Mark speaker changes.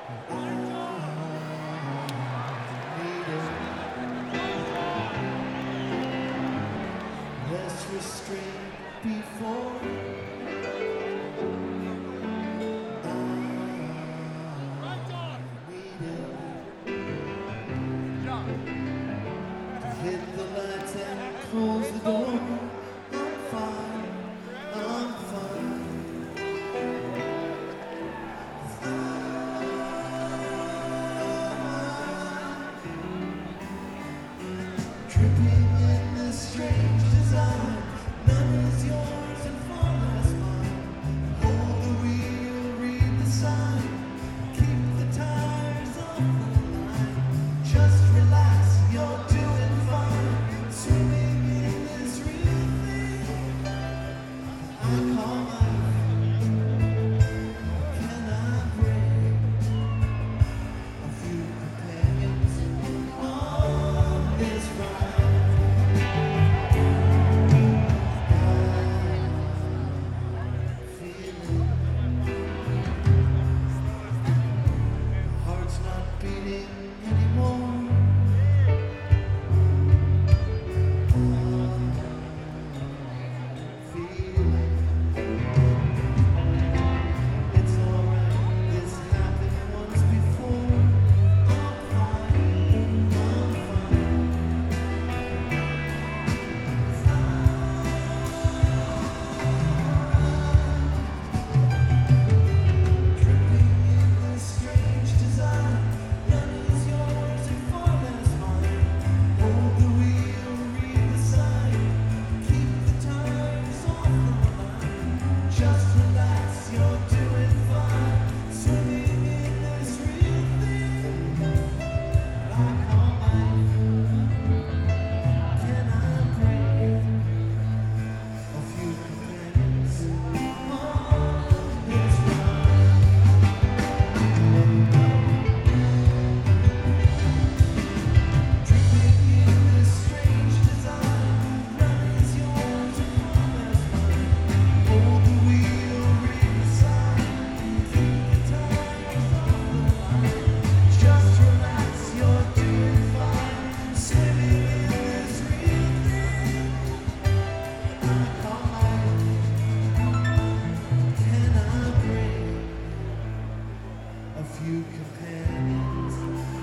Speaker 1: Less restraint before hit the lights and close the door. I'm fine, I'm fine. Tripping in this strange design. None is yours and far less mine. Hold the wheel, read the sign. Keep the tires off the line. Just relax, you're doing fine. Swimming in this real thing I call life. Can I bring a few companions on this ride? Feeling my heart's not beating anymore. Feeling it's alright. This happened once before. I'm fine. I'm fine. Tripping in this strange design. None is yours and far less mine. Hold the wheel, read the sign. Keep the tires off the line. Just relax, you're doing fine. Swimming in this real thing I call life. Can I bring a few companions on this ride? Tripping in this strange design. None is yours and far less mine. Hold the wheel, read the sign. Keep the tires off the line. Just relax, you're doing fine. Swimming in this real thing I call life. Can I bring a few companions